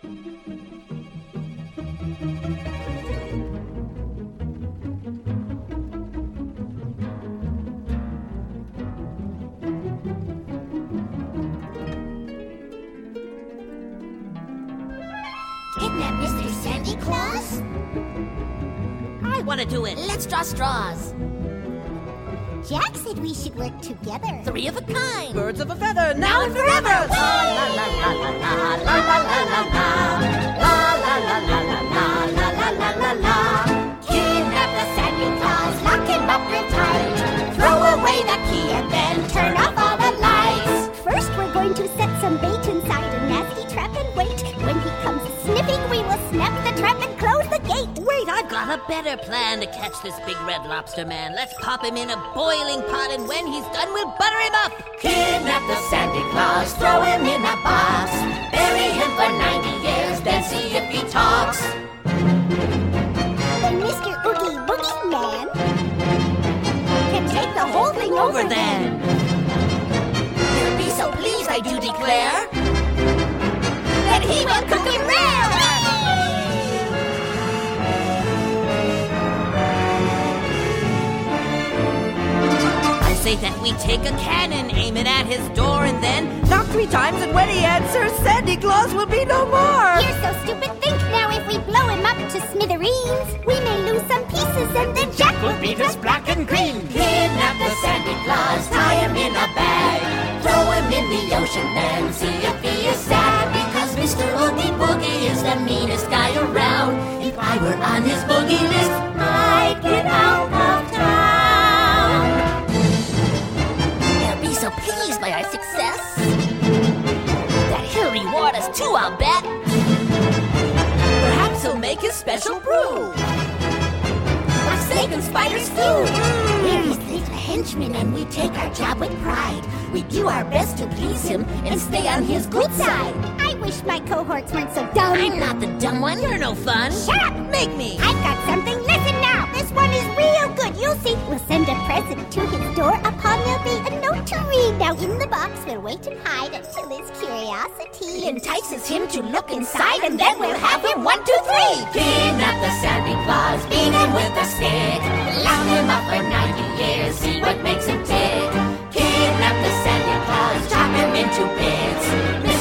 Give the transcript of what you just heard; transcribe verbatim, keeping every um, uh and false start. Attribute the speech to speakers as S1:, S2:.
S1: Kidnap Mister Santa Claus?
S2: I want to do it.
S1: Let's draw straws. Jack said we should work together.
S2: Three of a kind.
S3: Birds of a feather, now,
S2: Now and forever.
S3: La la la la la la la la la la la la la la la la la la.
S1: Kidnap the Santa Claus, lock him up real tight. Throw away the key and then turn off all the lights. First we're going to set some bait inside a nasty trap and wait. When he comes sniffing, we will snap the trap and close the gate.
S2: Wait, I've got a better plan to catch this big red lobster man. Let's pop him in a boiling pot, and when he's done, we'll butter him up.
S3: Kidnap the Santa Claus, throw him in a box. Bury him for ninety years, then see if he talks.
S1: Then Mister Oogie Boogie Man can take the whole thing over,
S2: Over then.
S3: He'll be so pleased, I do declare.
S1: Then he will cook it rare.
S2: I say that we take a cannon, aim it at his door, and then
S3: Knock three times, and when he answers, Santa Claus will be no more.
S1: You're so stupid. Think now, if we blow him up to smithereens, we may lose some pieces, and then Jack will beat us black and green.
S3: Kidnap the Santa Claus, tie him in a bag, throw him in the ocean, then see if he is sad. Because Mister Oogie Boogie is the meanest guy around. If I were on his boogie list, I'd get out of town.
S2: he'll be so pleased by our success that he'll reward us too, I'll bet. Perhaps he'll make his special brew of snake and spider stew.
S1: We're his little henchmen, and we take our job with pride.
S2: We do our best to please him and stay on his good side.
S1: I wish my cohorts weren't so dumb.
S2: I'm not the dumb one. You're no fun.
S1: Shut up!
S2: Make me.
S1: I've got something. Listen now. This one is real good. You'll see. We'll send a present to his door. Upon there'll be a note to read. Now in the box we'll wait and hide until his curiosity
S2: Entices him to look inside, and then we'll have him one, two, three.
S3: Kidnap the Santa Claus, beat him with a stick, lock him up for ninety years, see what makes him tick. Kidnap the Santa Claus, chop him into bits.